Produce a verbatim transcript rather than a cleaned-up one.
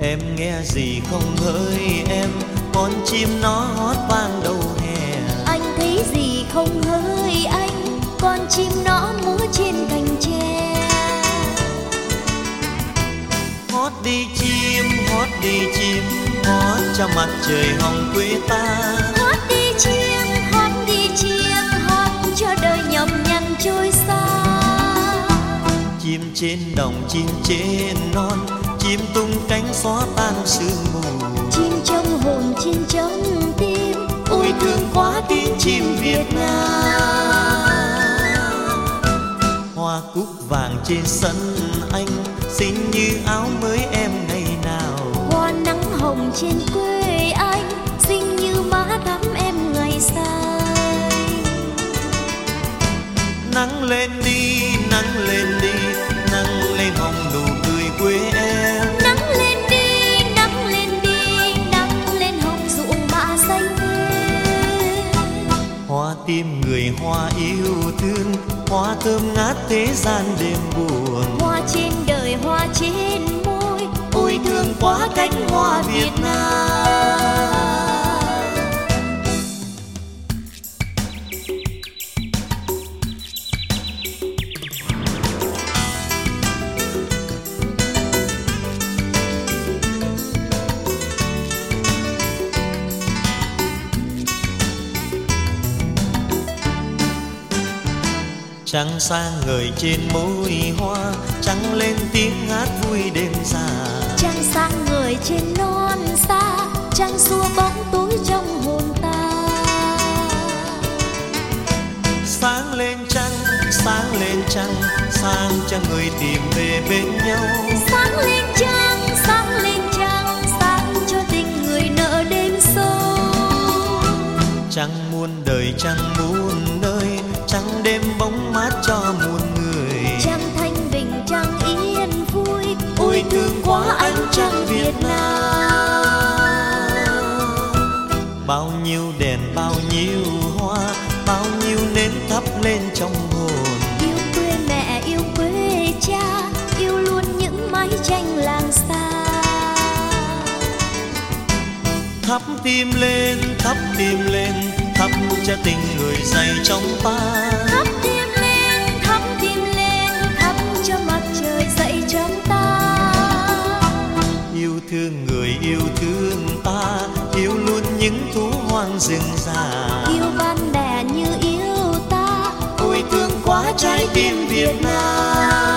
Em nghe gì không hỡi em, con chim nó hót vang đầu hè. Anh thấy gì không hỡi anh, con chim nó múa trên cành tre. Hót đi chim, hót đi chim, hót cho mặt trời hồng quê ta. Hót đi chim, hót đi chim, hót cho đời nhọc nhằn trôi xa. Chim trên đồng, chim trên non, chim tung cánh xóa tan sương mù. Chim trong hồn, chim trong tim, ôi thương quá tiếng chim Việt Nam. Hoa cúc vàng trên sân anh, xinh như áo mới em ngày nào. Hoa nắng hồng trên quê anh, xinh như má thắm em ngày say. Nắng lên đi, nắng lên đi, nắng lên hồng nụ cười quê em. Nắng lên đi, nắng lên đi, nắng lên hồng ruộng bạ xanh tươi. Hoa tim người hoa yêu thương, hoa thơm ngát thế gian đêm buồn. Hoa trên đời, hoa trên môi, ôi thương quá cánh hoa Việt Nam. Trăng sang ngời trên môi hoa, trăng lên tiếng hát vui đêm già. Trăng sáng ngời trên non xa, trăng xua bóng tối trong hồn ta. Sáng lên trăng, sáng lên trăng, sáng cho người tìm về bên nhau. Sáng lên trăng, sáng lên trăng, sáng cho tình người nợ đêm sâu. Trăng muôn đời, trăng muôn nơi, trăng đêm bóng mát cho muôn người. Trăng thanh bình, trăng yên vui, ôi thương quá ánh trăng Việt Nam. Bao nhiêu đèn, bao nhiêu hoa, bao nhiêu nến thắp lên trong hồn. Yêu quê mẹ, yêu quê cha, yêu luôn những mái tranh làng xa. Thắp tim lên, thắp tim lên, thắp cho tình người dày trong ta. Thắp tim lên, thắp tim lên, thắp cho mặt trời dậy trong ta. Yêu thương người yêu thương ta, yêu luôn những thú hoang rừng già. Yêu ban bè như yêu ta, ôi thương quá trái tim Việt Nam.